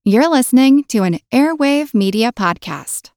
You're listening to an Airwave Media Podcast.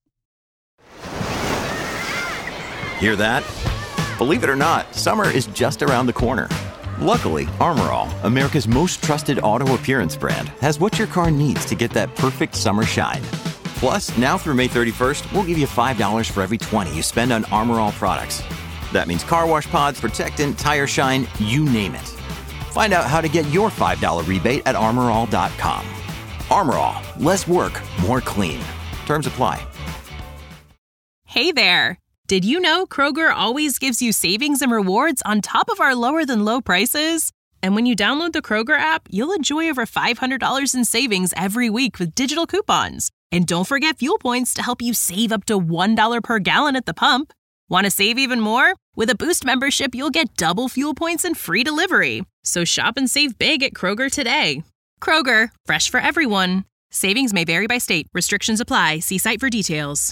Hear that? Believe it or not, summer is just around the corner. Luckily, Armor All, America's most trusted auto appearance brand, has what your car needs to get that perfect summer shine. Plus, now through May 31st, we'll give you $5 for every $20 you spend on Armor All products. That means car wash pods, protectant, tire shine, you name it. Find out how to get your $5 rebate at armorall.com. Armor All, less work, more clean. Terms apply. Hey there! Did you know Kroger always gives you savings and rewards on top of our lower-than-low prices? And when you download the Kroger app, you'll enjoy over $500 in savings every week with digital coupons. And don't forget fuel points to help you save up to $1 per gallon at the pump. Want to save even more? With a Boost membership, you'll get double fuel points and free delivery. So shop and save big at Kroger today. Kroger, fresh for everyone. Savings may vary by state. Restrictions apply. See site for details.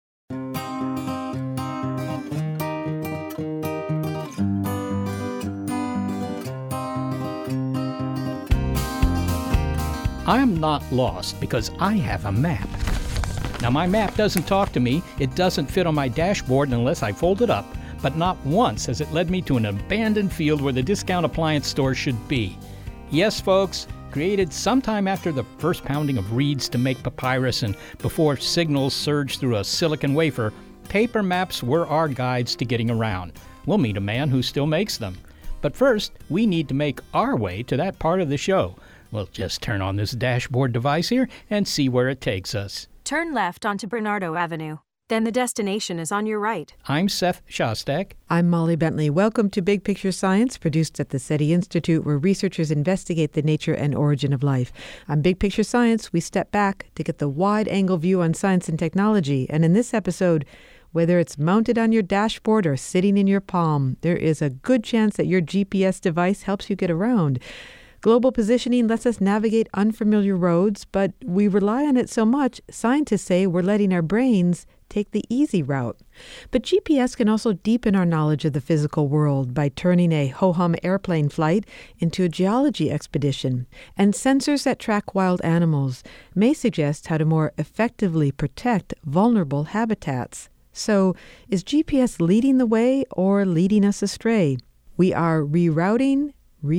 I'm not lost because I have a map. Now, my map doesn't talk to me. It doesn't fit on my dashboard unless I fold it up. But not once has it led me to an abandoned field where the discount appliance store should be. Yes, folks, created sometime after the first pounding of reeds to make papyrus and before signals surged through a silicon wafer, paper maps were our guides to getting around. We'll meet a man who still makes them. But first, we need to make our way to that part of the show. We'll just turn on this dashboard device here and see where it takes us. Turn left onto Bernardo Avenue. Then the destination is on your right. I'm Seth Shostak. I'm Molly Bentley. Welcome to Big Picture Science, produced at the SETI Institute, where researchers investigate the nature and origin of life. On Big Picture Science, we step back to get the wide-angle view on science and technology. And in this episode, whether it's mounted on your dashboard or sitting in your palm, there is a good chance that your GPS device helps you get around. Global positioning lets us navigate unfamiliar roads, but we rely on it so much, scientists say we're letting our brains take the easy route. But GPS can also deepen our knowledge of the physical world by turning a ho-hum airplane flight into a geology expedition. And sensors that track wild animals may suggest how to more effectively protect vulnerable habitats. So, is GPS leading the way or leading us astray? We are rerouting.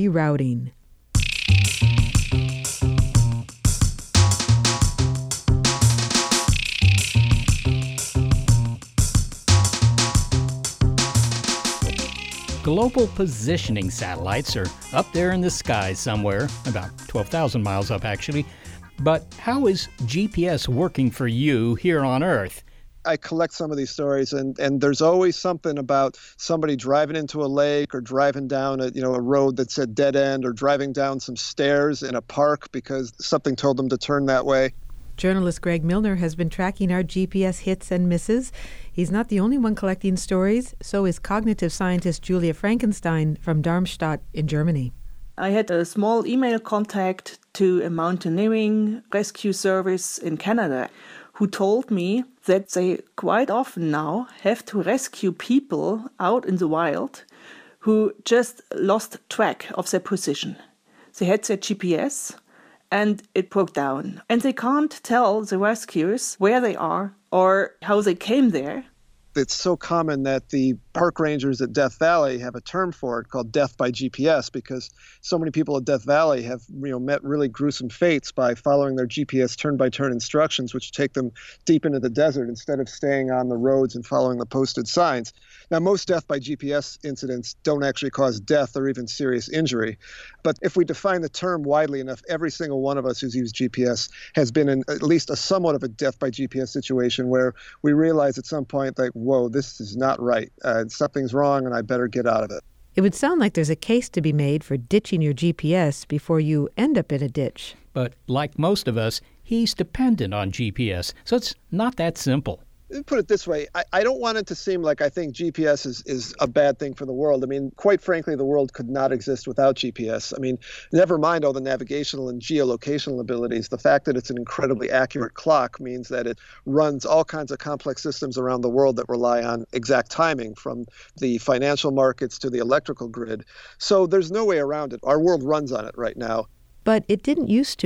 Global positioning satellites are up there in the sky somewhere, about 12,000 miles up actually. But how is GPS working for you here on Earth? I collect some of these stories, and there's always something about somebody driving into a lake or driving down a road that's a dead end, or driving down some stairs in a park because something told them to turn that way. Journalist Greg Milner has been tracking our GPS hits and misses. He's not the only one collecting stories. So is cognitive scientist Julia Frankenstein from Darmstadt in Germany. I had a small email contact to a mountaineering rescue service in Canada who told me that they quite often now have to rescue people out in the wild who just lost track of their position. They had their GPS and it broke down. And they can't tell the rescuers where they are or how they came there. It's so common that the park rangers at Death Valley have a term for it called death by GPS, because so many people at Death Valley have met really gruesome fates by following their GPS turn-by-turn instructions, which take them deep into the desert instead of staying on the roads and following the posted signs. Now, most death by GPS incidents don't actually cause death or even serious injury. But if we define the term widely enough, every single one of us who's used GPS has been in at least a somewhat of a death by GPS situation where we realize at some point, like, whoa, this is not right. Something's wrong and I better get out of it. It would sound like there's a case to be made for ditching your GPS before you end up in a ditch. But like most of us, he's dependent on GPS, so it's not that simple. Put it this way, I don't want it to seem like I think GPS is a bad thing for the world. I mean, quite frankly, the world could not exist without GPS. I mean, never mind all the navigational and geolocational abilities. The fact that it's an incredibly accurate clock means that it runs all kinds of complex systems around the world that rely on exact timing, from the financial markets to the electrical grid. So there's no way around it. Our world runs on it right now. But it didn't used to.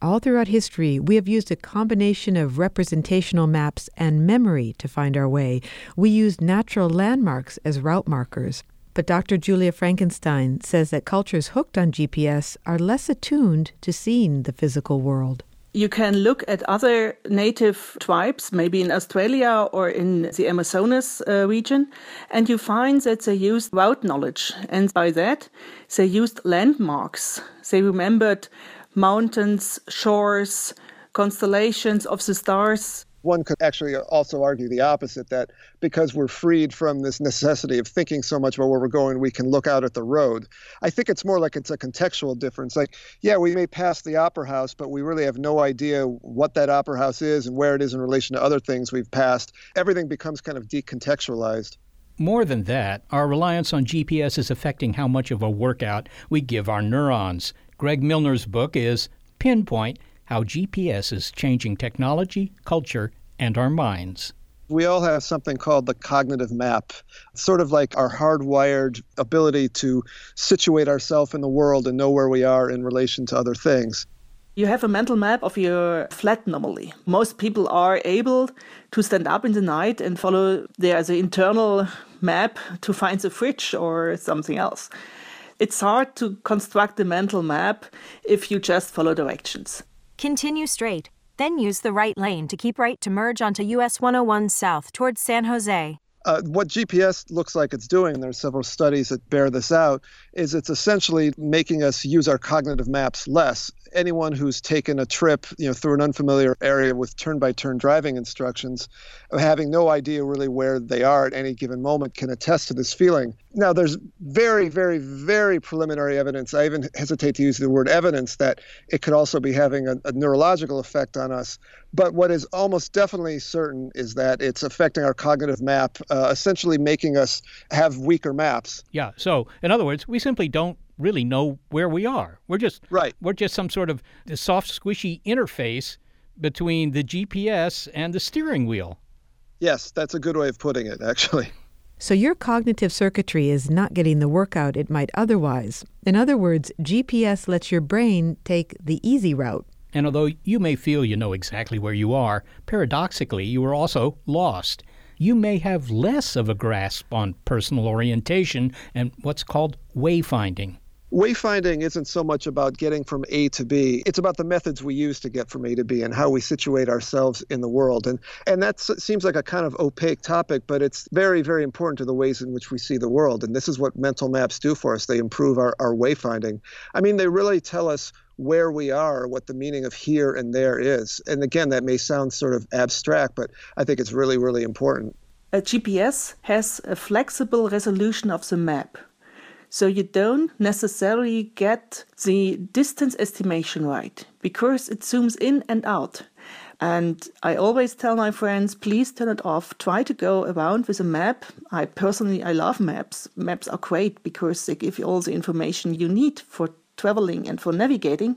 All throughout history, we have used a combination of representational maps and memory to find our way. We used natural landmarks as route markers. But Dr. Julia Frankenstein says that cultures hooked on GPS are less attuned to seeing the physical world. You can look at other native tribes, maybe in Australia or in the Amazonas region, and you find that they used route knowledge. And by that, they used landmarks. They remembered mountains, shores, constellations of the stars. One could actually also argue the opposite, that because we're freed from this necessity of thinking so much about where we're going, we can look out at the road. I think it's more like it's a contextual difference. Like, yeah, we may pass the Opera House, but we really have no idea what that Opera House is and where it is in relation to other things we've passed. Everything becomes kind of decontextualized. More than that, our reliance on GPS is affecting how much of a workout we give our neurons. Greg Milner's book is Pinpoint: How GPS is Changing Technology, Culture, and Our Minds. We all have something called the cognitive map, sort of like our hardwired ability to situate ourselves in the world and know where we are in relation to other things. You have a mental map of your flat normally. Most people are able to stand up in the night and follow the internal map to find the fridge or something else. It's hard to construct a mental map if you just follow directions. Continue straight, then use the right lane to keep right to merge onto US 101 South towards San Jose. What GPS looks like it's doing, and there are several studies that bear this out, is it's essentially making us use our cognitive maps less. Anyone who's taken a trip, through an unfamiliar area with turn-by-turn driving instructions, having no idea really where they are at any given moment, can attest to this feeling. Now, there's very, very, very preliminary evidence. I even hesitate to use the word evidence that it could also be having a neurological effect on us. But what is almost definitely certain is that it's affecting our cognitive map, essentially making us have weaker maps. Yeah. So, in other words, we simply don't really know where we are. We're just some sort of soft, squishy interface between the GPS and the steering wheel. Yes, that's a good way of putting it, actually. So your cognitive circuitry is not getting the workout it might otherwise. In other words, GPS lets your brain take the easy route. And although you may feel you know exactly where you are, paradoxically, you are also lost. You may have less of a grasp on personal orientation and what's called wayfinding. Wayfinding isn't so much about getting from A to B. It's about the methods we use to get from A to B and how we situate ourselves in the world. And that seems like a kind of opaque topic, but it's very, very important to the ways in which we see the world. And this is what mental maps do for us. They improve our wayfinding. I mean, they really tell us where we are, what the meaning of here and there is. And again, that may sound sort of abstract, but I think it's really, really important. A GPS has a flexible resolution of the map. So you don't necessarily get the distance estimation right because it zooms in and out. And I always tell my friends, please turn it off. Try to go around with a map. I love maps. Maps are great because they give you all the information you need for traveling and for navigating.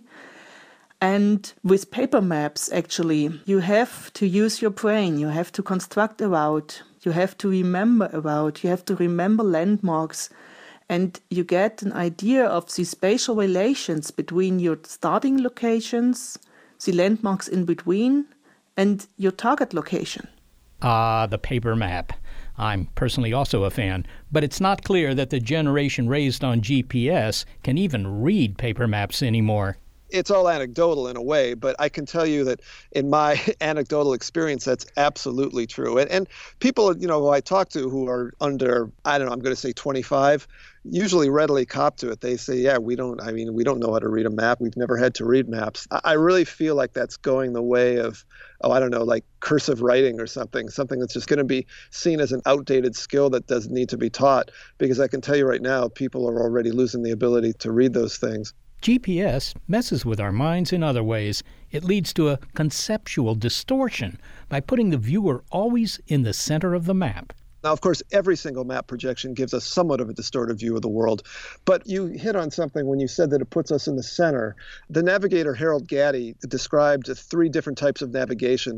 And with paper maps, actually, you have to use your brain. You have to construct a route. You have to remember a route. You have to remember landmarks. And you get an idea of the spatial relations between your starting locations, the landmarks in between, and your target location. The paper map. I'm personally also a fan, but it's not clear that the generation raised on GPS can even read paper maps anymore. It's all anecdotal in a way, but I can tell you that in my anecdotal experience, that's absolutely true. And people, who I talk to who are under, I'm going to say 25, usually readily cop to it. They say, yeah, we don't know how to read a map. We've never had to read maps. I really feel like that's going the way of, like cursive writing or something that's just going to be seen as an outdated skill that doesn't need to be taught. Because I can tell you right now, people are already losing the ability to read those things. GPS messes with our minds in other ways. It leads to a conceptual distortion by putting the viewer always in the center of the map. Now, of course, every single map projection gives us somewhat of a distorted view of the world. But you hit on something when you said that it puts us in the center. The navigator Harold Gatty described 3 different types of navigation.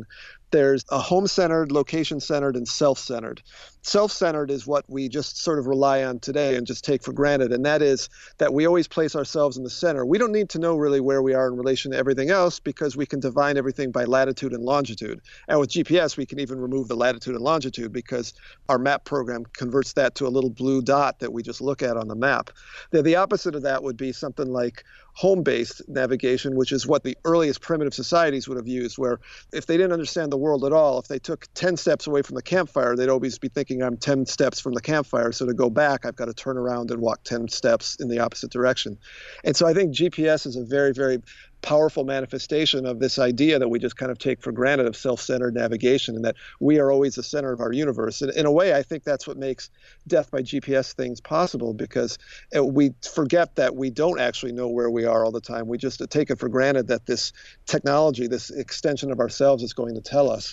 There's a home-centered, location-centered, and self-centered. Self-centered is what we just sort of rely on today and just take for granted, and that is that we always place ourselves in the center. We don't need to know really where we are in relation to everything else because we can divine everything by latitude and longitude. And with GPS, we can even remove the latitude and longitude because our map program converts that to a little blue dot that we just look at on the map. The opposite of that would be something like home-based navigation, which is what the earliest primitive societies would have used, where if they didn't understand the world at all, if they took 10 steps away from the campfire, they'd always be thinking, I'm 10 steps from the campfire, so to go back, I've got to turn around and walk 10 steps in the opposite direction. And so I think GPS is a very, very powerful manifestation of this idea that we just kind of take for granted of self-centered navigation and that we are always the center of our universe. And in a way, I think that's what makes death by GPS things possible, because we forget that we don't actually know where we are all the time. We just take it for granted that this technology, this extension of ourselves, is going to tell us.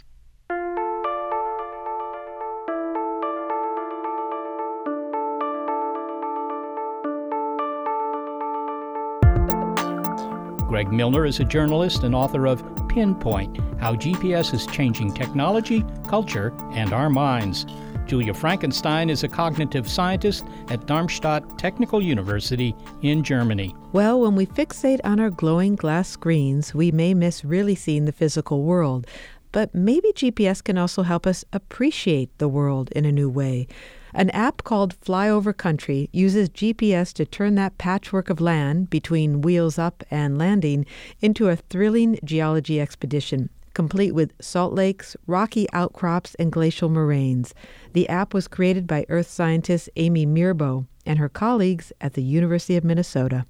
Greg Milner is a journalist and author of Pinpoint: How GPS is Changing Technology, Culture, and Our Minds. Julia Frankenstein is a cognitive scientist at Darmstadt Technical University in Germany. Well, when we fixate on our glowing glass screens, we may miss really seeing the physical world. But maybe GPS can also help us appreciate the world in a new way. An app called Flyover Country uses GPS to turn that patchwork of land between wheels up and landing into a thrilling geology expedition, complete with salt lakes, rocky outcrops, and glacial moraines. The app was created by earth scientist Amy Mirbo and her colleagues at the University of Minnesota.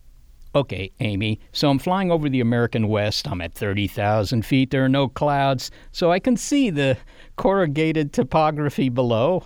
Okay, Amy, so I'm flying over the American West. I'm at 30,000 feet. There are no clouds, so I can see the corrugated topography below.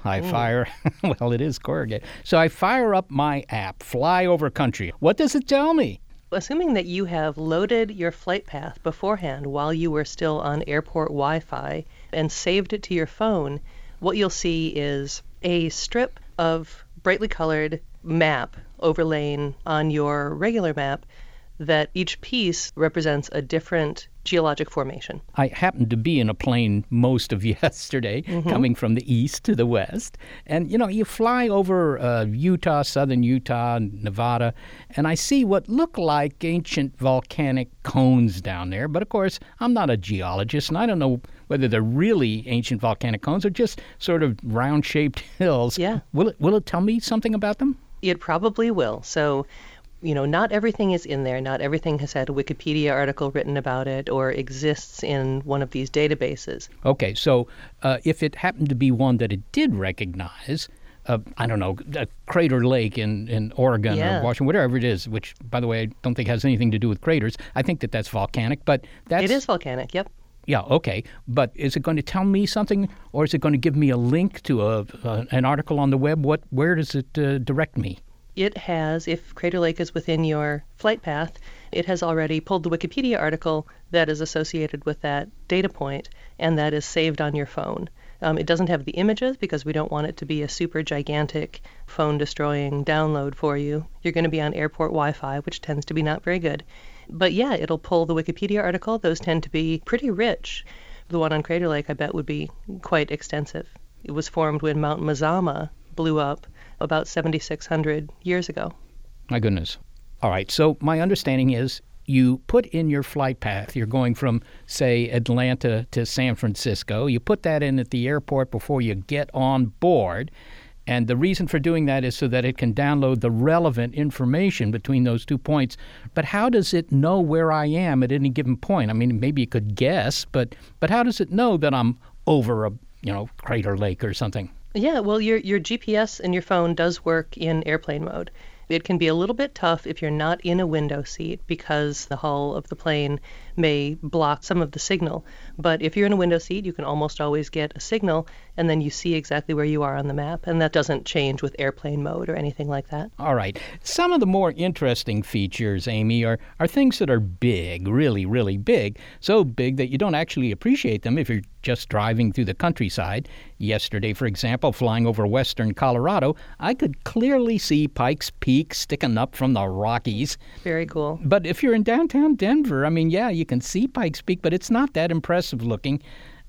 Well, it is corrugated. So I fire up my app, Flyover Country. What does it tell me? Assuming that you have loaded your flight path beforehand while you were still on airport Wi-Fi and saved it to your phone, what you'll see is a strip of brightly colored map overlaying on your regular map that each piece represents a different geologic formation. I happened to be in a plane most of yesterday, coming from the east to the west. And, you fly over Utah, southern Utah, Nevada, and I see what look like ancient volcanic cones down there. But, of course, I'm not a geologist, and I don't know whether they're really ancient volcanic cones or just sort of round-shaped hills. Yeah. Will it tell me something about them? It probably will. So, not everything is in there. Not everything has had a Wikipedia article written about it or exists in one of these databases. Okay, so if it happened to be one that it did recognize, I don't know, a Crater Lake in Oregon or Washington, whatever it is, which, by the way, I don't think has anything to do with craters. I think that's volcanic, but that's... It is volcanic, yep. Yeah, okay. But is it going to tell me something, or is it going to give me a link to an article on the web? Where does it direct me? It has, if Crater Lake is within your flight path, it has already pulled the Wikipedia article that is associated with that data point, and that is saved on your phone. It doesn't have the images because we don't want it to be a super gigantic phone-destroying download for you. You're going to be on airport Wi-Fi, which tends to be not very good. But yeah, it'll pull the Wikipedia article. Those tend to be pretty rich. The one on Crater Lake, I bet, would be quite extensive. It was formed when Mount Mazama blew up about 7,600 years ago. My goodness. All right, so my understanding is you put in your flight path. You're going from, say, Atlanta to San Francisco. You put that in at the airport before you get on board. And the reason for doing that is so that it can download the relevant information between those 2 points. But how does it know where I am at any given point? I mean, maybe it could guess, but how does it know that I'm over a, Crater Lake or something? Yeah, well, your GPS in your phone does work in airplane mode. It can be a little bit tough if you're not in a window seat because the hull of the plane may block some of the signal. But if you're in a window seat, you can almost always get a signal, and then you see exactly where you are on the map. And that doesn't change with airplane mode or anything like that. All right. Some of the more interesting features, Amy, are things that are big, really, really big. So big that you don't actually appreciate them if you're just driving through the countryside. Yesterday, for example, flying over western Colorado, I could clearly see Pikes Peak sticking up from the Rockies. Very cool. But if you're in downtown Denver, I mean, yeah, you can see Pikes Peak, but it's not that impressive looking.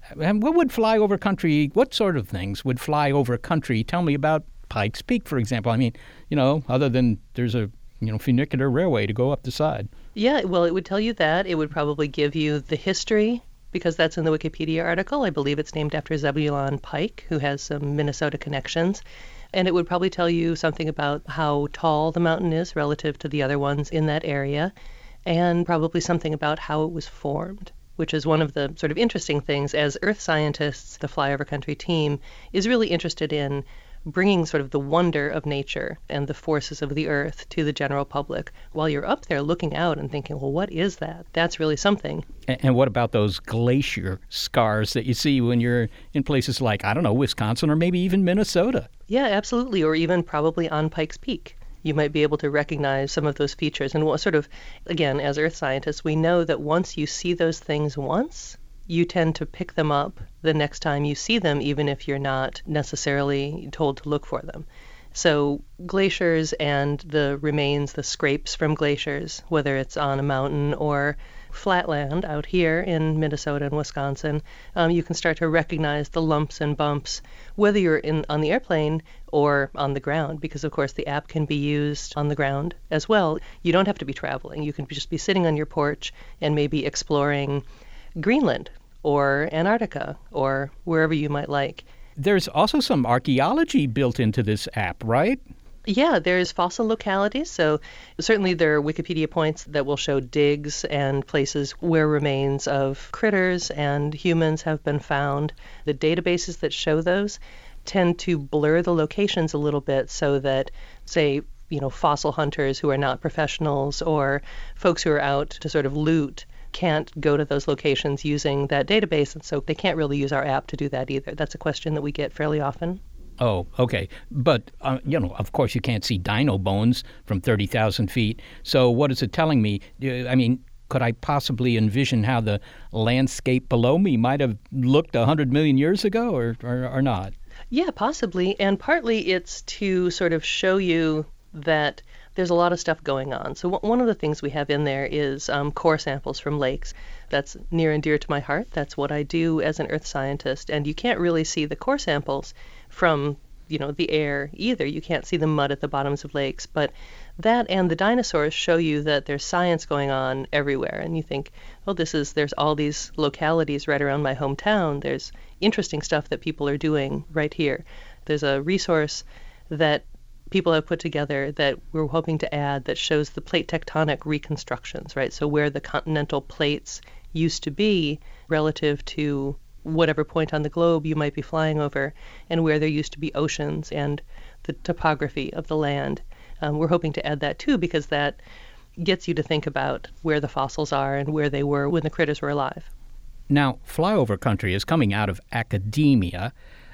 And what would fly over country, what sort of things would fly over country? Tell me about Pikes Peak, for example. I mean, other than there's a, funicular railway to go up the side. Yeah, well, it would tell you that. It would probably give you the history, because that's in the Wikipedia article. I believe it's named after Zebulon Pike, who has some Minnesota connections. And it would probably tell you something about how tall the mountain is relative to the other ones in that area, and probably something about how it was formed, which is one of the sort of interesting things. As Earth scientists, the Flyover Country team is really interested in bringing sort of the wonder of nature and the forces of the earth to the general public while you're up there looking out and thinking, well, what is that? That's really something. And what about those glacier scars that you see when you're in places like, I don't know, Wisconsin or maybe even Minnesota? Yeah, absolutely. Or even probably on Pikes Peak. You might be able to recognize some of those features. And what sort of, again, as earth scientists, we know that once you see those things once, you tend to pick them up the next time you see them, even if you're not necessarily told to look for them. So glaciers and the remains, the scrapes from glaciers, whether it's on a mountain or flatland out here in Minnesota and Wisconsin, you can start to recognize the lumps and bumps, whether you're on the airplane or on the ground, because of course the app can be used on the ground as well. You don't have to be traveling. You can just be sitting on your porch and maybe exploring Greenland or Antarctica or wherever you might like. There's also some archaeology built into this app, right? Yeah, there's fossil localities. So certainly there are Wikipedia points that will show digs and places where remains of critters and humans have been found. The databases that show those tend to blur the locations a little bit so that, say, fossil hunters who are not professionals or folks who are out to sort of loot can't go to those locations using that database, and so they can't really use our app to do that either. That's a question that we get fairly often. Oh, okay. But, of course you can't see dino bones from 30,000 feet. So what is it telling me? I mean, could I possibly envision how the landscape below me might have looked 100 million years ago or not? Yeah, possibly. And partly it's to sort of show you that there's a lot of stuff going on. So one of the things we have in there is core samples from lakes. That's near and dear to my heart. That's what I do as an earth scientist. And you can't really see the core samples from, the air either. You can't see the mud at the bottoms of lakes. But that and the dinosaurs show you that there's science going on everywhere. And you think, there's all these localities right around my hometown. There's interesting stuff that people are doing right here. There's a resource that people have put together that we're hoping to add that shows the plate tectonic reconstructions, right? So where the continental plates used to be relative to whatever point on the globe you might be flying over, and where there used to be oceans and the topography of the land. We're hoping to add that too, because that gets you to think about where the fossils are and where they were when the critters were alive. Now, Flyover Country is coming out of academia.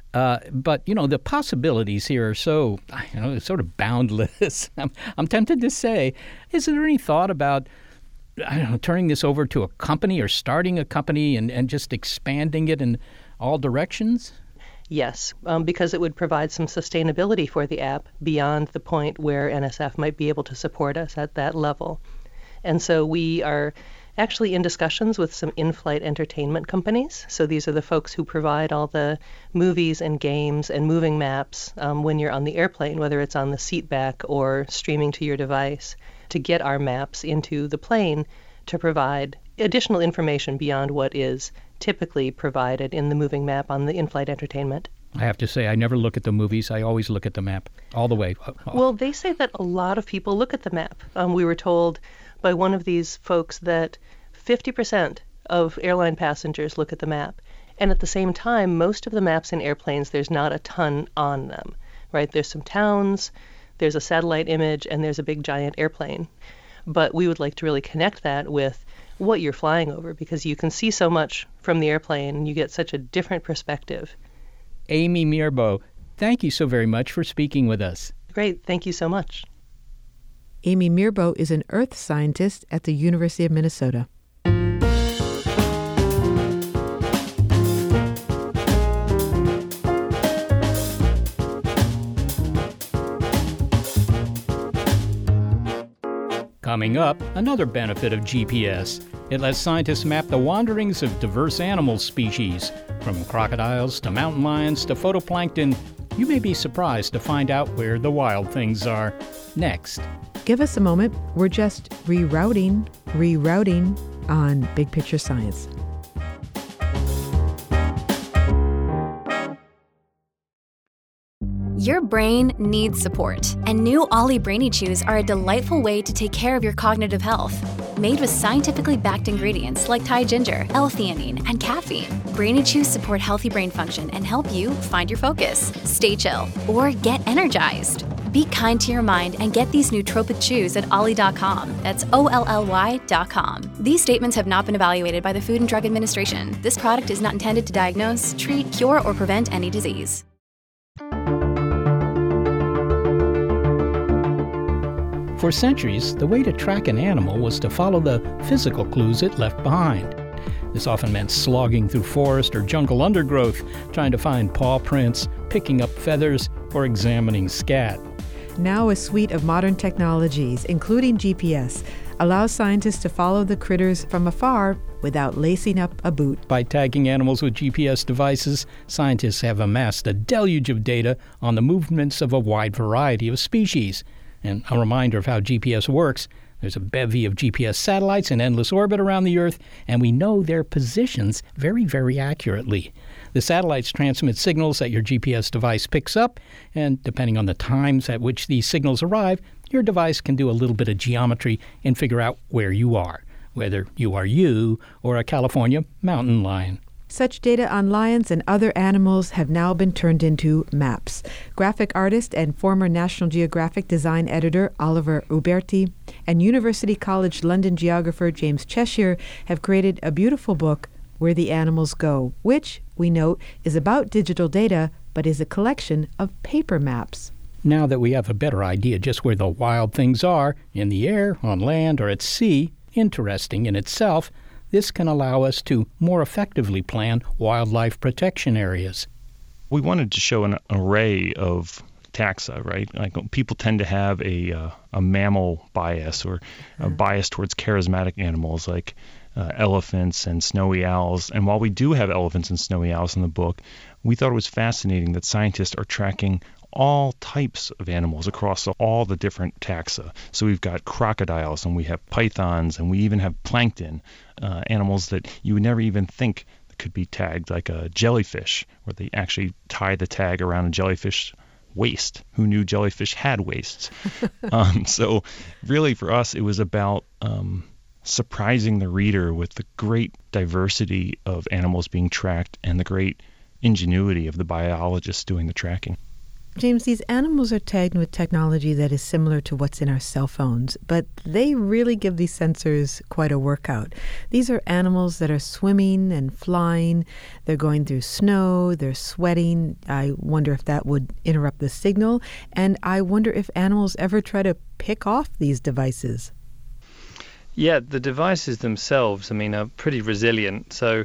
But, the possibilities here are so, sort of boundless. I'm tempted to say, is there any thought about, turning this over to a company or starting a company and just expanding it in all directions? Yes, because it would provide some sustainability for the app beyond the point where NSF might be able to support us at that level. And so we are actually in discussions with some in-flight entertainment companies. So these are the folks who provide all the movies and games and moving maps when you're on the airplane, whether it's on the seat back or streaming to your device, to get our maps into the plane to provide additional information beyond what is typically provided in the moving map on the in-flight entertainment. I have to say, I never look at the movies. I always look at the map all the way. Well, they say that a lot of people look at the map. We were told by one of these folks that 50% of airline passengers look at the map. And at the same time, most of the maps in airplanes, there's not a ton on them, right? There's some towns, there's a satellite image, and there's a big giant airplane. But we would like to really connect that with what you're flying over, because you can see so much from the airplane and you get such a different perspective. Amy Mirbeau, thank you so very much for speaking with us. Great. Thank you so much. Amy Mirbeau is an earth scientist at the University of Minnesota. Coming up, another benefit of GPS. It lets scientists map the wanderings of diverse animal species, from crocodiles to mountain lions to phytoplankton. You may be surprised to find out where the wild things are. Next. Give us a moment. We're just rerouting on Big Picture Science. Your brain needs support, and new Ollie Brainy Chews are a delightful way to take care of your cognitive health. Made with scientifically backed ingredients like Thai ginger, L-theanine, and caffeine, Brainy Chews support healthy brain function and help you find your focus, stay chill, or get energized. Be kind to your mind and get these nootropic chews at ollie.com. That's OLLY.com. These statements have not been evaluated by the Food and Drug Administration. This product is not intended to diagnose, treat, cure, or prevent any disease. For centuries, the way to track an animal was to follow the physical clues it left behind. This often meant slogging through forest or jungle undergrowth, trying to find paw prints, picking up feathers, or examining scat. Now a suite of modern technologies, including GPS, allows scientists to follow the critters from afar without lacing up a boot. By tagging animals with GPS devices, scientists have amassed a deluge of data on the movements of a wide variety of species. And a reminder of how GPS works, there's a bevy of GPS satellites in endless orbit around the Earth, and we know their positions very, very accurately. The satellites transmit signals that your GPS device picks up, and depending on the times at which these signals arrive, your device can do a little bit of geometry and figure out where you are, whether you are you or a California mountain lion. Such data on lions and other animals have now been turned into maps. Graphic artist and former National Geographic design editor Oliver Uberti and University College London geographer James Cheshire have created a beautiful book, Where the Animals Go, which, we note, is about digital data, but is a collection of paper maps. Now that we have a better idea just where the wild things are, in the air, on land, or at sea, interesting in itself, this can allow us to more effectively plan wildlife protection areas. We wanted to show an array of taxa, right? Like people tend to have a mammal bias or a bias towards charismatic animals like elephants and snowy owls. And while we do have elephants and snowy owls in the book, we thought it was fascinating that scientists are tracking all types of animals across all the different taxa. So we've got crocodiles, and we have pythons, and we even have plankton, animals that you would never even think could be tagged, like a jellyfish, where they actually tie the tag around a jellyfish waist. Who knew jellyfish had waists? So really for us, it was about surprising the reader with the great diversity of animals being tracked and the great ingenuity of the biologists doing the tracking. James, these animals are tagged with technology that is similar to what's in our cell phones, but they really give these sensors quite a workout. These are animals that are swimming and flying. They're going through snow. They're sweating. I wonder if that would interrupt the signal. And I wonder if animals ever try to pick off these devices. Yeah, the devices themselves, are pretty resilient. So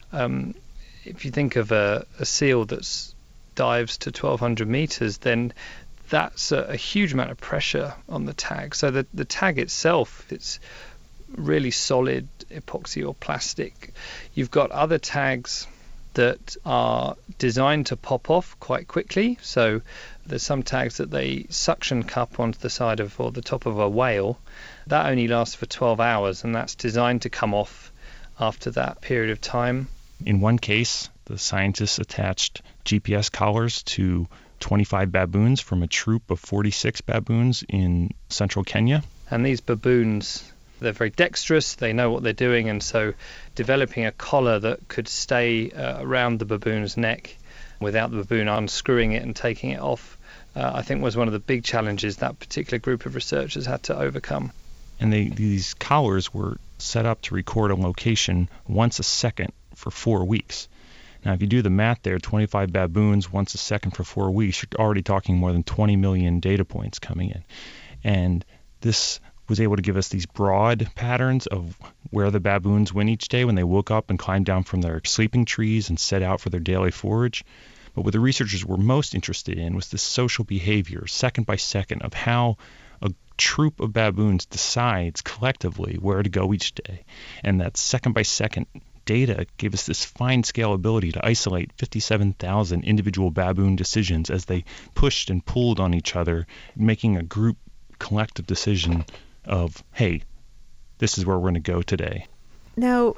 if you think of a seal that's dives to 1,200 meters, then that's a huge amount of pressure on the tag. So the tag itself, it's really solid epoxy or plastic. You've got other tags that are designed to pop off quite quickly. So there's some tags that they suction cup onto the side of or the top of a whale. That only lasts for 12 hours, and that's designed to come off after that period of time. In one case, the scientists attached GPS collars to 25 baboons from a troop of 46 baboons in central Kenya. And these baboons, they're very dexterous, they know what they're doing, and so developing a collar that could stay around the baboon's neck without the baboon unscrewing it and taking it off, I think was one of the big challenges that particular group of researchers had to overcome. And these collars were set up to record a location once a second for 4 weeks. Now, if you do the math there, 25 baboons once a second for 4 weeks, you're already talking more than 20 million data points coming in. And this was able to give us these broad patterns of where the baboons went each day when they woke up and climbed down from their sleeping trees and set out for their daily forage. But what the researchers were most interested in was the social behavior, second by second, of how a troop of baboons decides collectively where to go each day. And that second by second data gave us this fine scale ability to isolate 57,000 individual baboon decisions as they pushed and pulled on each other, making a group collective decision of, hey, this is where we're going to go today. Now,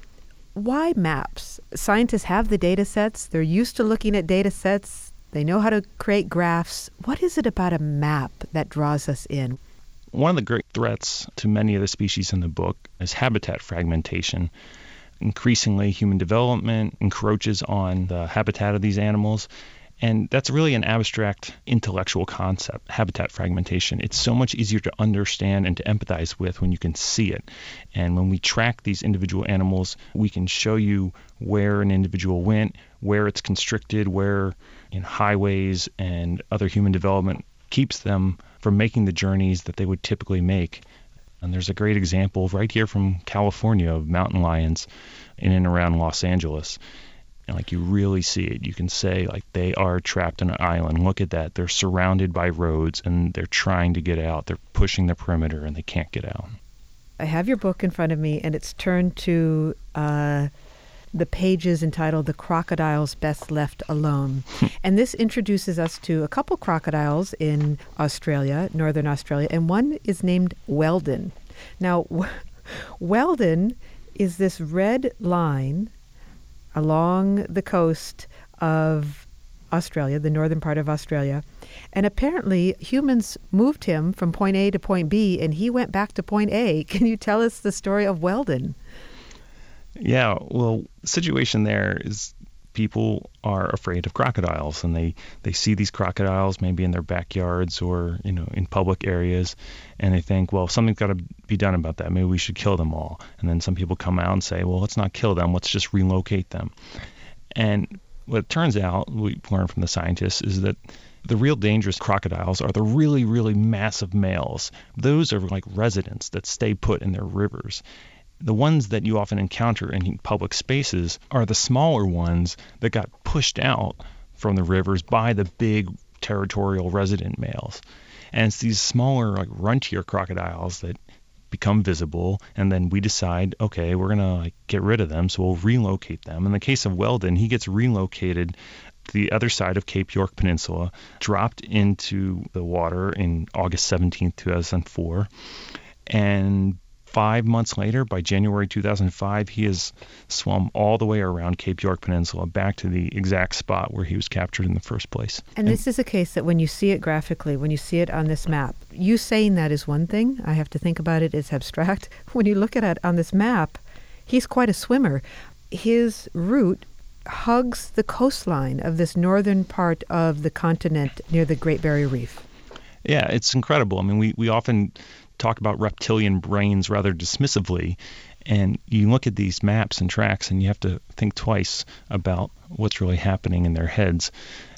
why maps? Scientists have the data sets. They're used to looking at data sets. They know how to create graphs. What is it about a map that draws us in? One of the great threats to many of the species in the book is habitat fragmentation. Increasingly, human development encroaches on the habitat of these animals. And that's really an abstract intellectual concept, habitat fragmentation. It's so much easier to understand and to empathize with when you can see it. And when we track these individual animals, we can show you where an individual went, where it's constricted, where in highways and other human development keeps them from making the journeys that they would typically make. And there's a great example right here from California of mountain lions in and around Los Angeles. And like you really see it. You can say like they are trapped on an island. Look at that. They're surrounded by roads and they're trying to get out. They're pushing the perimeter and they can't get out. I have your book in front of me and it's turned to the pages entitled The Crocodiles Best Left Alone. And this introduces us to a couple crocodiles in Australia, northern Australia, and one is named Weldon. Now, Weldon is this red line along the coast of Australia, the northern part of Australia. And apparently humans moved him from point A to point B, and he went back to point A. Can you tell us the story of Weldon? Yeah, well, the situation there is people are afraid of crocodiles, and they see these crocodiles maybe in their backyards or, in public areas, and they think, well, something's got to be done about that. Maybe we should kill them all. And then some people come out and say, well, let's not kill them. Let's just relocate them. And what it turns out, we learned from the scientists, is that the real dangerous crocodiles are the really, really massive males. Those are like residents that stay put in their rivers. The ones that you often encounter in public spaces are the smaller ones that got pushed out from the rivers by the big territorial resident males. And it's these smaller, like runtier crocodiles that become visible, and then we decide, okay, we're going to get rid of them, so we'll relocate them. In the case of Weldon, he gets relocated to the other side of Cape York Peninsula, dropped into the water in August 17, 2004, and 5 months later, by January 2005, he has swum all the way around Cape York Peninsula back to the exact spot where he was captured in the first place. And this is a case that when you see it graphically, when you see it on this map, you saying that is one thing. I have to think about it as abstract. When you look at it on this map, he's quite a swimmer. His route hugs the coastline of this northern part of the continent near the Great Barrier Reef. Yeah, it's incredible. I mean, we often talk about reptilian brains rather dismissively, and you look at these maps and tracks and you have to think twice about what's really happening in their heads.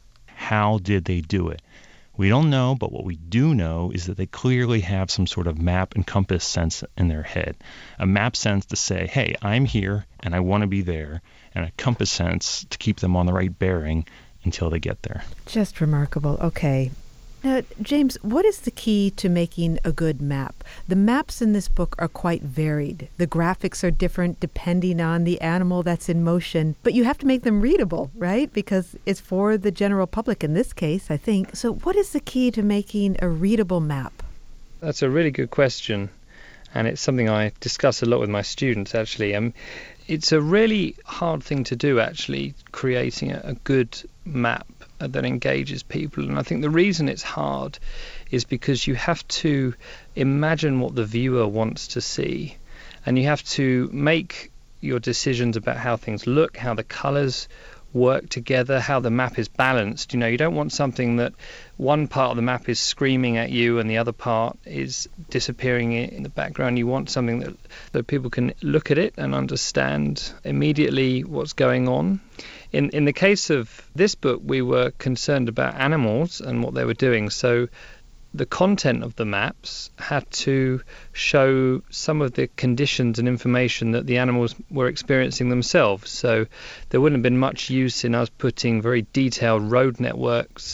How did they do it? We don't know, but what we do know is that they clearly have some sort of map and compass sense in their head. A map sense to say, hey, I'm here and I want to be there, and a compass sense to keep them on the right bearing until they get there. Just remarkable. Okay. Now, James, what is the key to making a good map? The maps in this book are quite varied. The graphics are different depending on the animal that's in motion, but you have to make them readable, right? Because it's for the general public in this case, I think. So what is the key to making a readable map? That's a really good question, and it's something I discuss a lot with my students, actually. It's a really hard thing to do, actually, creating a good map that engages people. And I think the reason it's hard is because you have to imagine what the viewer wants to see, and you have to make your decisions about how things look, how the colors work together, how the map is balanced. You don't want something that one part of the map is screaming at you and the other part is disappearing in the background. You want something that people can look at it and understand immediately what's going on. In the case of this book, we were concerned about animals and what they were doing. So the content of the maps had to show some of the conditions and information that the animals were experiencing themselves. So there wouldn't have been much use in us putting very detailed road networks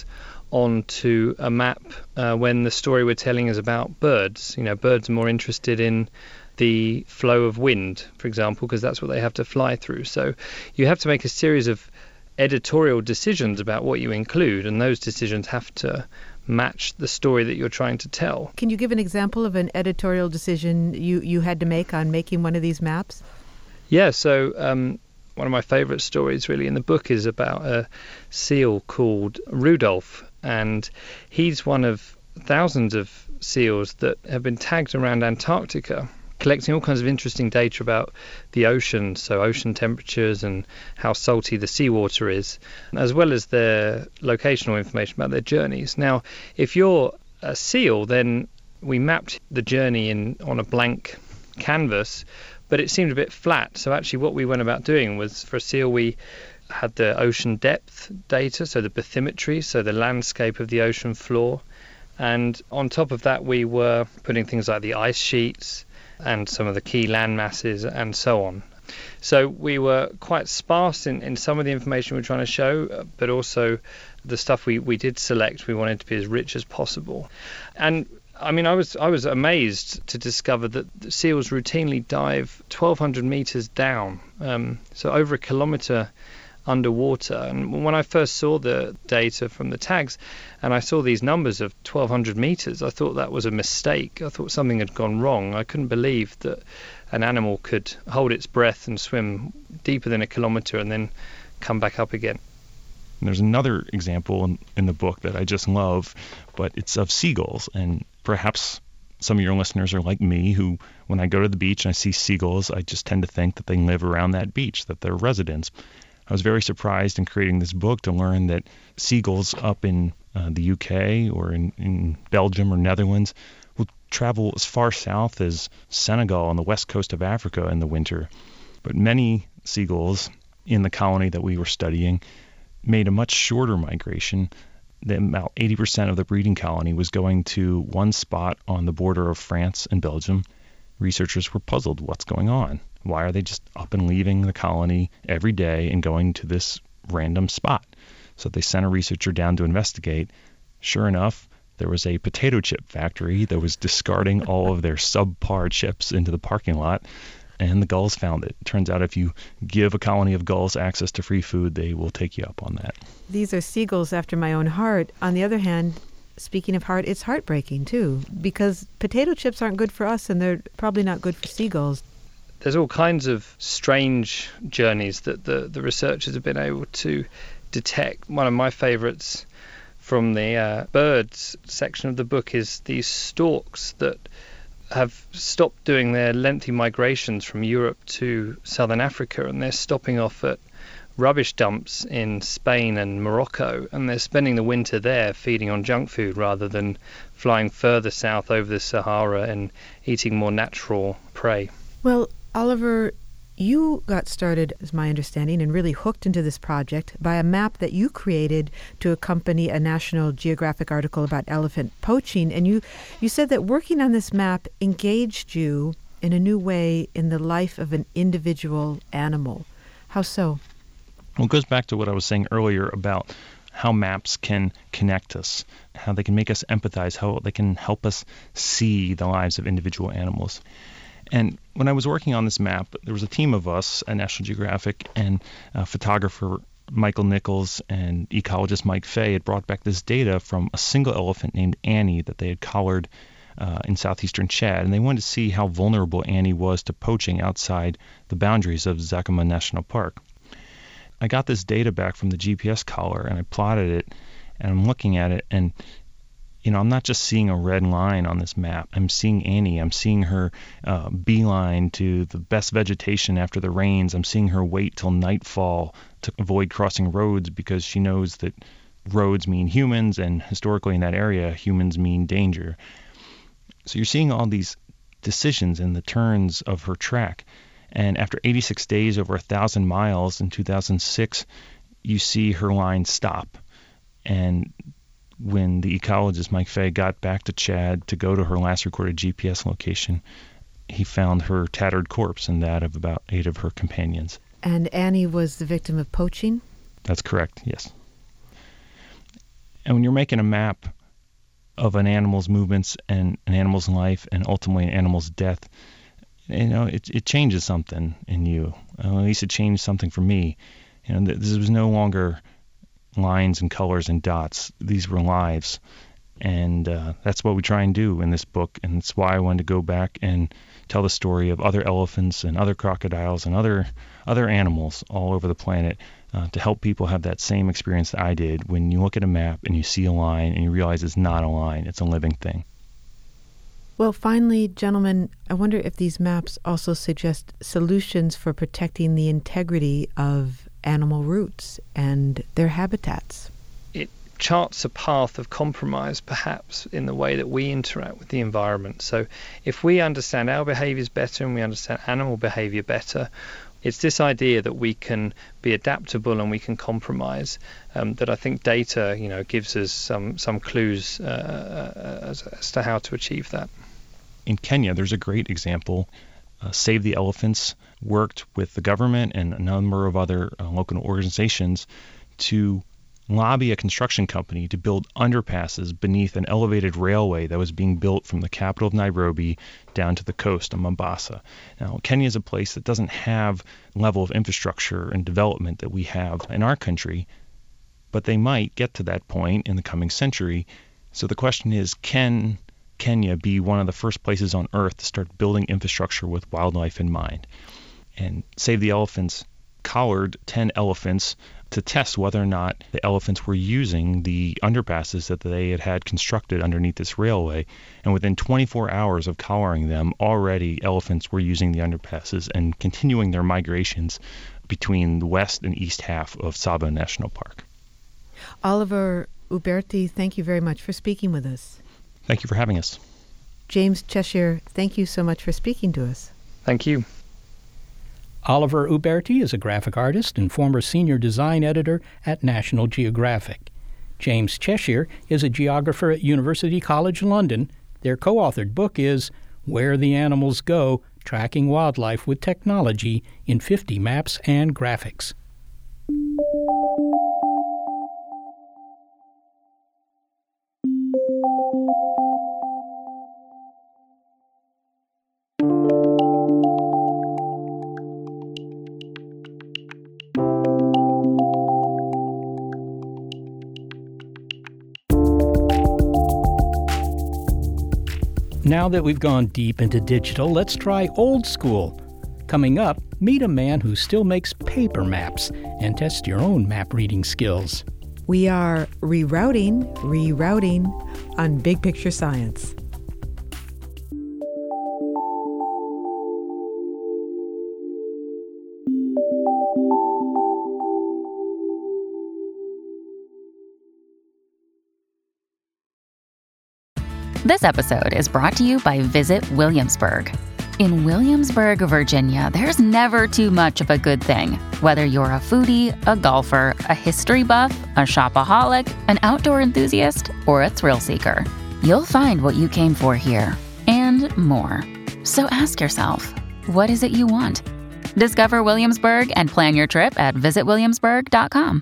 onto a map when the story we're telling is about birds. Birds are more interested in the flow of wind, for example, because that's what they have to fly through. So you have to make a series of editorial decisions about what you include, and those decisions have to match the story that you're trying to tell. Can you give an example of an editorial decision you had to make on making one of these maps? Yeah, so one of my favorite stories really in the book is about a seal called Rudolph, and he's one of thousands of seals that have been tagged around Antarctica, collecting all kinds of interesting data about the ocean, so ocean temperatures and how salty the seawater is, as well as their locational information about their journeys. Now, if you're a seal, then we mapped the journey on a blank canvas, but it seemed a bit flat. So actually what we went about doing was, for a seal, we had the ocean depth data, so the bathymetry, so the landscape of the ocean floor. And on top of that, we were putting things like the ice sheets and some of the key land masses and so on. So we were quite sparse in some of the information we were trying to show, but also the stuff we did select, we wanted to be as rich as possible. And I mean, I was amazed to discover that the seals routinely dive 1,200 meters down, so over a kilometer underwater. And when I first saw the data from the tags and I saw these numbers of 1,200 meters, I thought that was a mistake. I thought something had gone wrong. I couldn't believe that an animal could hold its breath and swim deeper than a kilometer and then come back up again. And there's another example in the book that I just love, but it's of seagulls. And perhaps some of your listeners are like me, who, when I go to the beach and I see seagulls, I just tend to think that they live around that beach, that they're residents. I was very surprised in creating this book to learn that seagulls up in the UK or in Belgium or Netherlands will travel as far south as Senegal on the west coast of Africa in the winter. But many seagulls in the colony that we were studying made a much shorter migration. About 80% of the breeding colony was going to one spot on the border of France and Belgium. Researchers were puzzled. What's going on? Why are they just up and leaving the colony every day and going to this random spot? So they sent a researcher down to investigate. Sure enough, there was a potato chip factory that was discarding all of their subpar chips into the parking lot, and the gulls found it. Turns out if you give a colony of gulls access to free food, they will take you up on that. These are seagulls after my own heart. On the other hand, speaking of heart, it's heartbreaking too, because potato chips aren't good for us and they're probably not good for seagulls. There's all kinds of strange journeys that the researchers have been able to detect. One of my favorites from the birds section of the book is these storks that have stopped doing their lengthy migrations from Europe to southern Africa, and they're stopping off at rubbish dumps in Spain and Morocco, and they're spending the winter there feeding on junk food rather than flying further south over the Sahara and eating more natural prey. Well, Oliver, you got started, as my understanding, and really hooked into this project by a map that you created to accompany a National Geographic article about elephant poaching. And you said that working on this map engaged you in a new way in the life of an individual animal. How so? Well, it goes back to what I was saying earlier about how maps can connect us, how they can make us empathize, how they can help us see the lives of individual animals. And when I was working on this map, there was a team of us at National Geographic, and photographer Michael Nichols and ecologist Mike Fay had brought back this data from a single elephant named Annie that they had collared in southeastern Chad. And they wanted to see how vulnerable Annie was to poaching outside the boundaries of Zakama National Park. I got this data back from the GPS collar, and I plotted it, and I'm looking at it, and I'm not just seeing a red line on this map. I'm seeing Annie. I'm seeing her beeline to the best vegetation after the rains. I'm seeing her wait till nightfall to avoid crossing roads because she knows that roads mean humans, and historically in that area, humans mean danger. So you're seeing all these decisions in the turns of her track. And after 86 days, over 1,000 miles in 2006, you see her line stop. And when the ecologist Mike Fay got back to Chad to go to her last recorded GPS location, he found her tattered corpse and that of about 8 of her companions. And Annie was the victim of poaching? That's correct, yes. And when you're making a map of an animal's movements and an animal's life and ultimately an animal's death, it changes something in you. At least it changed something for me. This was no longer lines and colors and dots. These were lives. And that's what we try and do in this book. And that's why I wanted to go back and tell the story of other elephants and other crocodiles and other animals all over the planet to help people have that same experience that I did when you look at a map and you see a line and you realize it's not a line, it's a living thing. Well, finally, gentlemen, I wonder if these maps also suggest solutions for protecting the integrity of animal roots and their habitats. It charts a path of compromise, perhaps, in the way that we interact with the environment. So if we understand our behaviors better and we understand animal behavior better, it's this idea that we can be adaptable and we can compromise that I think data, gives us some clues as to how to achieve that. In Kenya, there's a great example. Save the Elephants worked with the government and a number of other local organizations to lobby a construction company to build underpasses beneath an elevated railway that was being built from the capital of Nairobi down to the coast of Mombasa. Now, Kenya is a place that doesn't have the level of infrastructure and development that we have in our country, but they might get to that point in the coming century. So the question is, can Kenya be one of the first places on Earth to start building infrastructure with wildlife in mind? And Save the Elephants collared 10 elephants to test whether or not the elephants were using the underpasses that they had constructed underneath this railway. And within 24 hours of collaring them, already elephants were using the underpasses and continuing their migrations between the west and east half of Tsavo National Park. Oliver Uberti, thank you very much for speaking with us. Thank you for having us. James Cheshire, thank you so much for speaking to us. Thank you. Oliver Uberti is a graphic artist and former senior design editor at National Geographic. James Cheshire is a geographer at University College London. Their co-authored book is Where the Animals Go, Tracking Wildlife with Technology in 50 Maps and Graphics. Now that we've gone deep into digital, let's try old school. Coming up, meet a man who still makes paper maps and test your own map reading skills. We are rerouting on Big Picture Science. This episode is brought to you by Visit Williamsburg. In Williamsburg, Virginia, there's never too much of a good thing. Whether you're a foodie, a golfer, a history buff, a shopaholic, an outdoor enthusiast, or a thrill seeker, you'll find what you came for here and more. So ask yourself, what is it you want? Discover Williamsburg and plan your trip at visitwilliamsburg.com.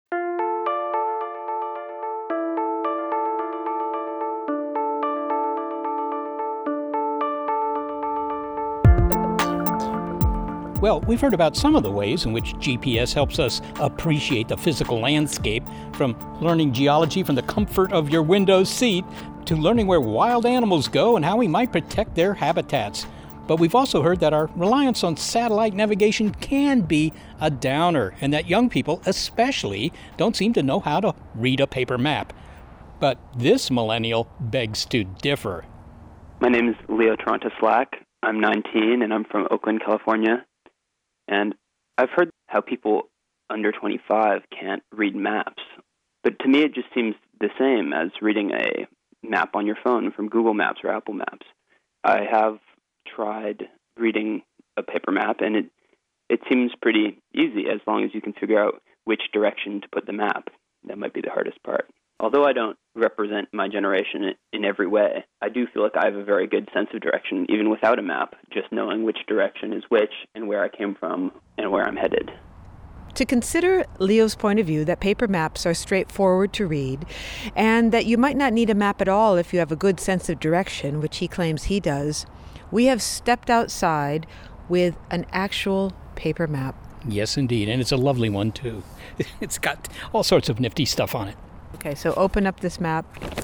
Well, we've heard about some of the ways in which GPS helps us appreciate the physical landscape, from learning geology from the comfort of your window seat to learning where wild animals go and how we might protect their habitats. But we've also heard that our reliance on satellite navigation can be a downer, and that young people especially don't seem to know how to read a paper map. But this millennial begs to differ. My name is Leo Toronto Slack. I'm 19 and I'm from Oakland, California. And I've heard how people under 25 can't read maps. But to me, it just seems the same as reading a map on your phone from Google Maps or Apple Maps. I have tried reading a paper map, and it seems pretty easy as long as you can figure out which direction to put the map. That might be the hardest part. Although I don't represent my generation in every way, I do feel like I have a very good sense of direction, even without a map, just knowing which direction is which and where I came from and where I'm headed. to consider Leo's point of view that paper maps are straightforward to read and that you might not need a map at all if you have a good sense of direction, which he claims he does, we have stepped outside with an actual paper map. Yes, indeed. And it's a lovely one, too. It's got all sorts of nifty stuff on it. Okay, so open up this map.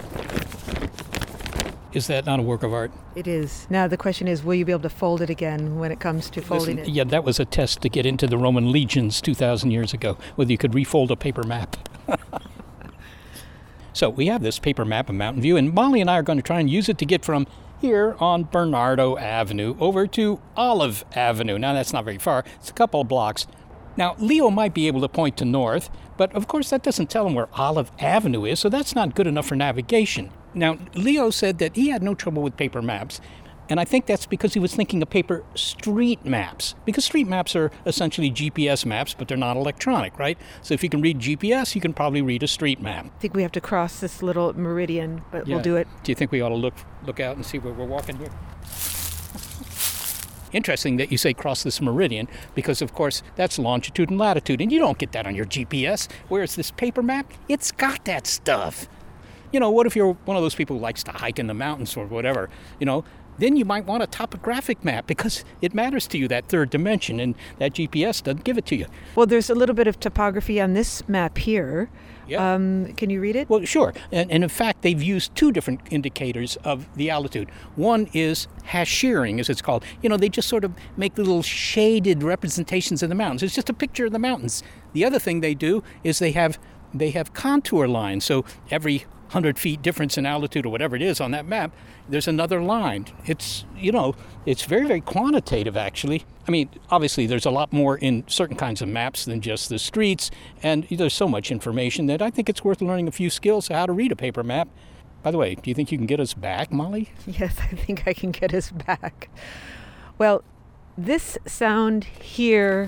Is that not a work of art? It is. Now the question is, will you be able to fold it again when it comes to folding it? Yeah, that was a test to get into the Roman legions 2,000 years ago, whether you could refold a paper map. So we have this paper map of Mountain View, and Molly and I are going to try and use it to get from here on Bernardo Avenue over to Olive Avenue. Now that's not very far. It's a couple of blocks. Now, Leo might be able to point to north, but of course that doesn't tell him where Olive Avenue is, so that's not good enough for navigation. Now, Leo said that he had no trouble with paper maps, and I think that's because he was thinking of paper street maps, because street maps are essentially GPS maps, but they're not electronic, right? So if you can read GPS, you can probably read a street map. I think we have to cross this little meridian, but we'll do it. Do you think we ought to look out and see where we're walking here? Interesting that you say cross this meridian, because of course that's longitude and latitude, and you don't get that on your GPS. Whereas this paper map, it's got that stuff. You know, what if you're one of those people who likes to hike in the mountains or whatever, you know, then you might want a topographic map because it matters to you, that third dimension, and that GPS doesn't give it to you. Well, there's a little bit of topography on this map here. Yeah. Can you read it? Well, sure. And in fact, they've used two different indicators of the altitude. One is haching, as it's called. You know, they just sort of make little shaded representations of the mountains. It's just a picture of the mountains. The other thing they do is they have contour lines. So every 100 feet difference in altitude or whatever it is on that map, there's another line. It's, you know, it's very, very quantitative, actually. I mean, obviously, there's a lot more in certain kinds of maps than just the streets, and there's so much information that I think it's worth learning a few skills how to read a paper map. By the way, do you think you can get us back, Molly? Yes, I think I can get us back. Well, this sound here,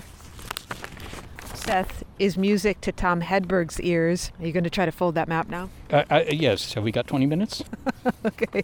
Seth, is music to Tom Hedberg's ears. Are you going to try to fold that map now? Yes. Have we got 20 minutes? Okay.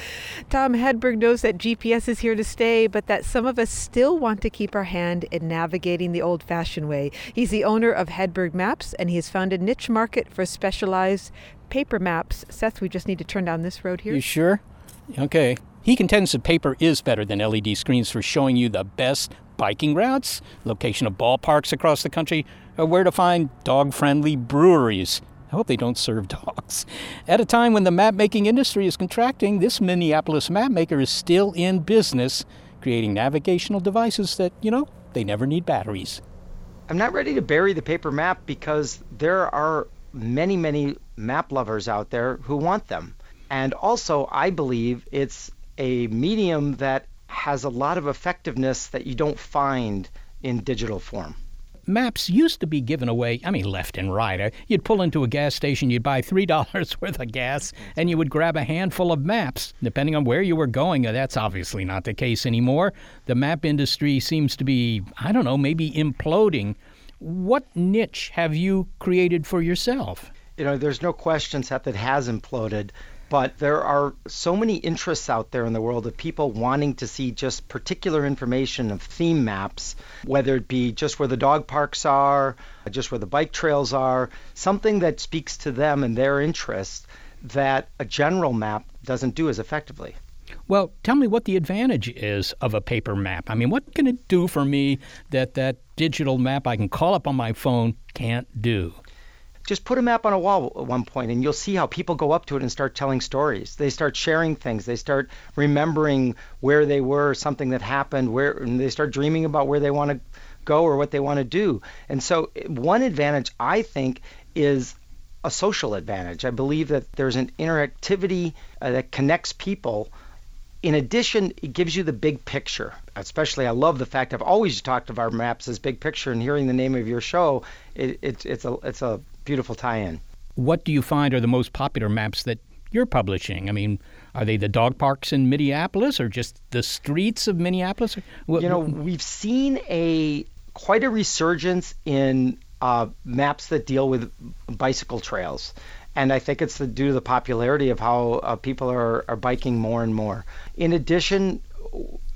Tom Hedberg knows that GPS is here to stay, but that some of us still want to keep our hand in navigating the old-fashioned way. He's the owner of Hedberg Maps, and he has found a niche market for specialized paper maps. Seth, we just need to turn down this road here. You sure? Okay. He contends that paper is better than LED screens for showing you the best biking routes, location of ballparks across the country, or where to find dog-friendly breweries. I hope they don't serve dogs. At a time when the map-making industry is contracting, this Minneapolis map maker is still in business, creating navigational devices that, you know, they never need batteries. I'm not ready to bury the paper map because there are many, many map lovers out there who want them. And also, I believe it's a medium that has a lot of effectiveness that you don't find in digital form. Maps used to be given away, I mean, left and right. You'd pull into a gas station, you'd buy $3 worth of gas, and you would grab a handful of maps, depending on where you were going. That's obviously not the case anymore. The map industry seems to be, I don't know, maybe imploding. What niche have you created for yourself? You know, there's no question, Seth, it has imploded. But there are so many interests out there in the world of people wanting to see just particular information of theme maps, whether it be just where the dog parks are, just where the bike trails are, something that speaks to them and their interests that a general map doesn't do as effectively. Well, tell me what the advantage is of a paper map. I mean, what can it do for me that digital map I can call up on my phone can't do? Just put a map on a wall at one point and you'll see how people go up to it and start telling stories. They start sharing things. They start remembering where they were, something that happened, and they start dreaming about where they want to go or what they want to do. And so one advantage, I think, is a social advantage. I believe that there's an interactivity that connects people. In addition, it gives you the big picture. Especially, I love the fact I've always talked of our maps as big picture, and hearing the name of your show, it's a beautiful tie-in. What do you find are the most popular maps that you're publishing? I mean, are they the dog parks in Minneapolis or just the streets of Minneapolis? You know, we've seen quite a resurgence in maps that deal with bicycle trails. And I think it's due to the popularity of how people are biking more and more. In addition,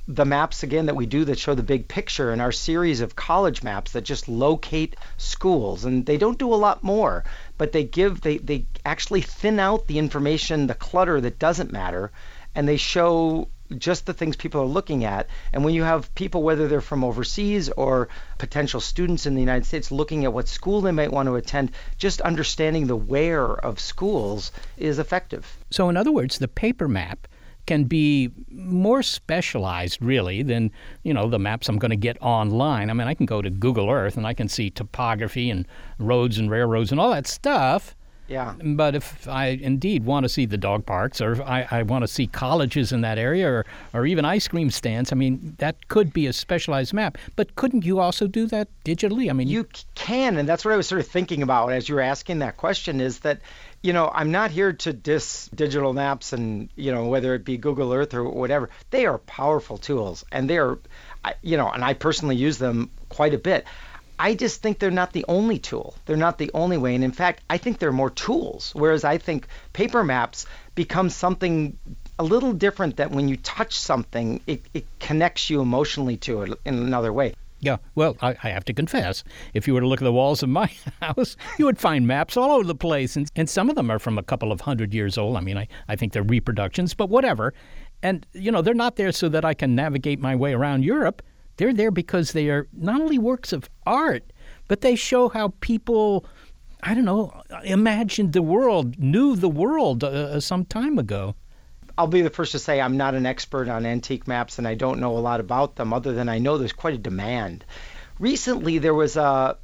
the maps, again, that we do that show the big picture in our series of college maps that just locate schools. And they don't do a lot more, but they actually thin out the information, the clutter that doesn't matter, and they show just the things people are looking at. And when you have people, whether they're from overseas or potential students in the United States, looking at what school they might want to attend, just understanding the where of schools is effective. So in other words, the paper map can be more specialized, really, than, the maps I'm going to get online. I mean, I can go to Google Earth and I can see topography and roads and railroads and all that stuff. Yeah. But if I indeed want to see the dog parks, or I want to see colleges in that area, or even ice cream stands, I mean, that could be a specialized map. But couldn't you also do that digitally? I mean, you can, and that's what I was sort of thinking about as you were asking that question, is that, I'm not here to diss digital maps and, whether it be Google Earth or whatever. They are powerful tools, and they are, and I personally use them quite a bit. I just think they're not the only tool. They're not the only way. And in fact, I think there are more tools, whereas I think paper maps become something a little different, that when you touch something, it connects you emotionally to it in another way. Yeah, well, I have to confess, if you were to look at the walls of my house, you would find maps all over the place. And some of them are from a couple of 100 years old. I mean, I think they're reproductions, but whatever. And, they're not there so that I can navigate my way around Europe. They're there because they are not only works of art, but they show how people, imagined the world, knew the world some time ago. I'll be the first to say I'm not an expert on antique maps, and I don't know a lot about them, other than I know there's quite a demand. Recently, there was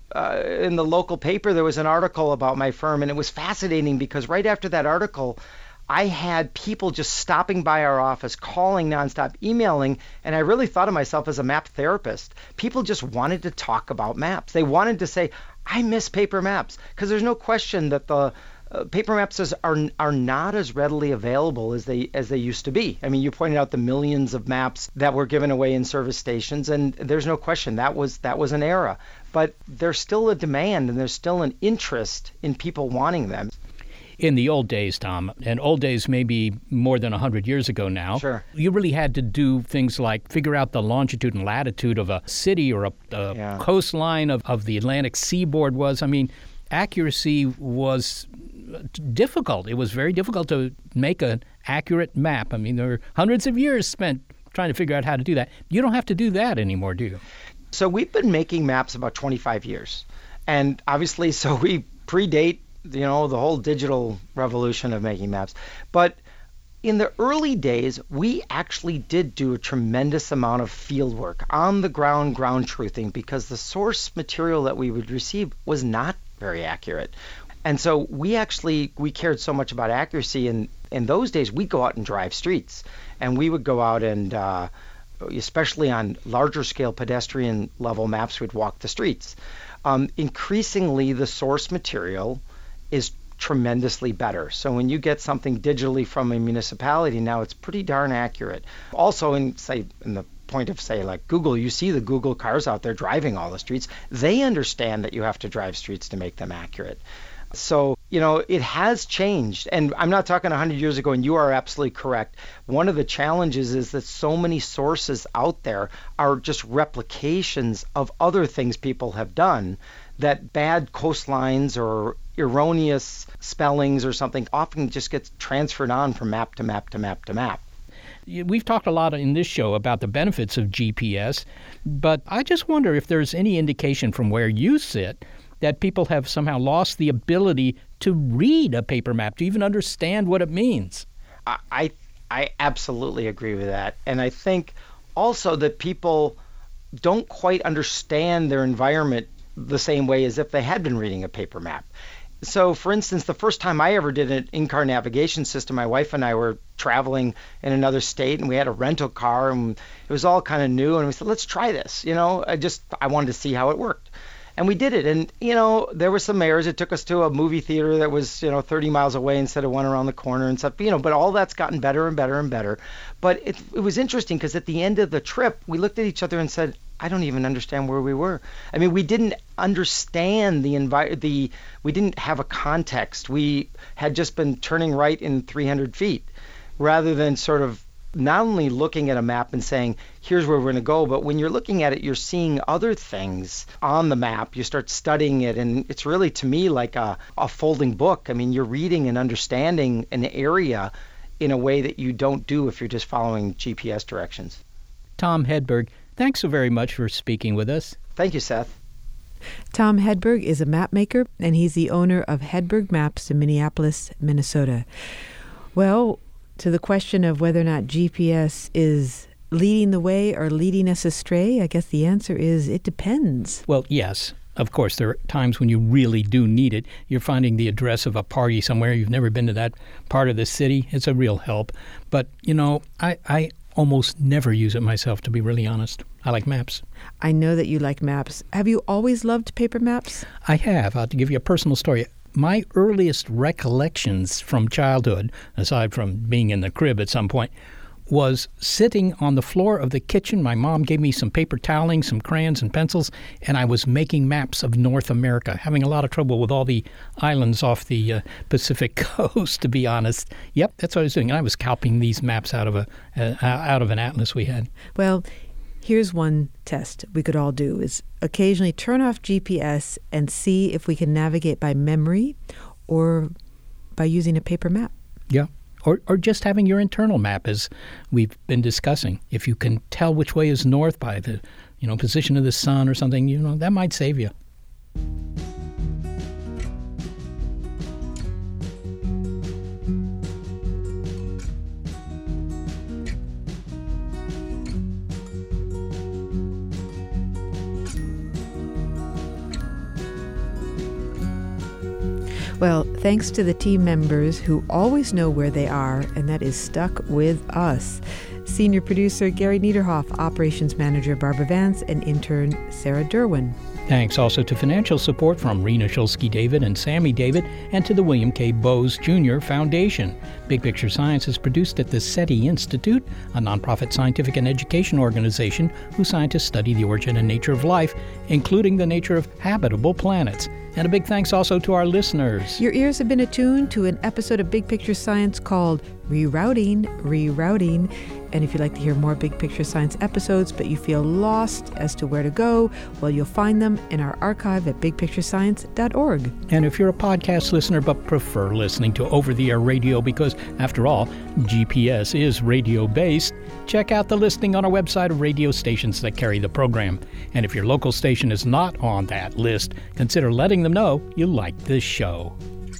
in the local paper, there was an article about my firm, and it was fascinating because right after that article, I had people just stopping by our office, calling nonstop, emailing, and I really thought of myself as a map therapist. People just wanted to talk about maps. They wanted to say, I miss paper maps, because there's no question that the paper maps are not as readily available as they used to be. I mean, you pointed out the millions of maps that were given away in service stations, and there's no question that was an era. But there's still a demand, and there's still an interest in people wanting them. In the old days, Tom, and old days maybe more than 100 years ago now, sure, you really had to do things like figure out the longitude and latitude of a city or a coastline of the Atlantic seaboard was. I mean, accuracy was difficult. It was very difficult to make an accurate map. I mean, there were hundreds of years spent trying to figure out how to do that. You don't have to do that anymore, do you? So we've been making maps about 25 years. And obviously, so we predate the whole digital revolution of making maps. But in the early days, we actually did do a tremendous amount of field work, on the ground truthing, because the source material that we would receive was not very accurate. And so we cared so much about accuracy. And in those days, we'd go out and drive streets. And we would go out and, especially on larger scale pedestrian level maps, we'd walk the streets. Increasingly, the source material is tremendously better. So when you get something digitally from a municipality now, it's pretty darn accurate. Also, in the point of, like Google, you see the Google cars out there driving all the streets. They understand that you have to drive streets to make them accurate. So, it has changed. And I'm not talking 100 years ago, and you are absolutely correct. One of the challenges is that so many sources out there are just replications of other things people have done, that bad coastlines or erroneous spellings or something often just gets transferred on from map to map to map to map. We've talked a lot in this show about the benefits of GPS, but I just wonder if there's any indication from where you sit that people have somehow lost the ability to read a paper map, to even understand what it means. I absolutely agree with that. And I think also that people don't quite understand their environment the same way as if they had been reading a paper map. So, for instance, the first time I ever did an in-car navigation system, my wife and I were traveling in another state, and we had a rental car, and it was all kind of new, and we said, let's try this. I wanted to see how it worked. And we did it. And, there were some errors. It took us to a movie theater that was, 30 miles away instead of one around the corner and stuff. But all that's gotten better and better and better. But it was interesting because at the end of the trip, we looked at each other and said, I don't even understand where we were. I mean, we didn't understand we didn't have a context. We had just been turning right in 300 feet rather than sort of not only looking at a map and saying, here's where we're going to go, but when you're looking at it, you're seeing other things on the map. You start studying it, and it's really, to me, like a folding book. I mean, you're reading and understanding an area in a way that you don't do if you're just following GPS directions. Tom Hedberg, thanks so very much for speaking with us. Thank you, Seth. Tom Hedberg is a map maker, and he's the owner of Hedberg Maps in Minneapolis, Minnesota. Well, to the question of whether or not GPS is leading the way or leading us astray, I guess the answer is it depends. Well, yes. Of course, there are times when you really do need it. You're finding the address of a party somewhere. You've never been to that part of the city. It's a real help. But, I almost never use it myself, to be really honest. I like maps. I know that you like maps. Have you always loved paper maps? I have. I'll give you a personal story. My earliest recollections from childhood, aside from being in the crib at some point, was sitting on the floor of the kitchen. My mom gave me some paper toweling, some crayons and pencils, and I was making maps of North America, having a lot of trouble with all the islands off the Pacific coast, to be honest. Yep, that's what I was doing. And I was scalping these maps out of an atlas we had. Well, here's one test we could all do, is occasionally turn off GPS and see if we can navigate by memory or by using a paper map. Yeah. Or just having your internal map, as we've been discussing. If you can tell which way is north by the, position of the sun or something, that might save you. Well, thanks to the team members who always know where they are, and that is stuck with us. Senior producer Gary Niederhoff, operations manager Barbara Vance, and intern Sarah Derwin. Thanks also to financial support from Rena Shulsky-David and Sammy David, and to the William K. Bowes Jr. Foundation. Big Picture Science is produced at the SETI Institute, a nonprofit scientific and education organization whose scientists study the origin and nature of life, including the nature of habitable planets. And a big thanks also to our listeners. Your ears have been attuned to an episode of Big Picture Science called Rerouting. And if you'd like to hear more Big Picture Science episodes, but you feel lost as to where to go, well, you'll find them in our archive at bigpicturescience.org. And if you're a podcast listener but prefer listening to over-the-air radio because, after all, GPS is radio-based, check out the listing on our website of radio stations that carry the program. And if your local station is not on that list, consider letting them know you like this show.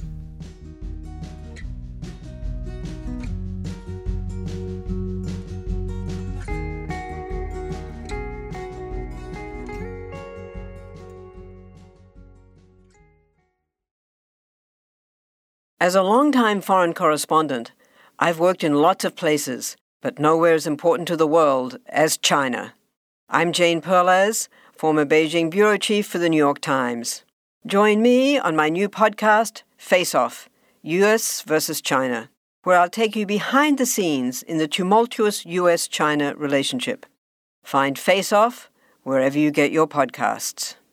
As a longtime foreign correspondent, I've worked in lots of places, but nowhere as important to the world as China. I'm Jane Perlez, former Beijing bureau chief for the New York Times. Join me on my new podcast, Face Off, U.S. versus China, where I'll take you behind the scenes in the tumultuous U.S.-China relationship. Find Face Off wherever you get your podcasts.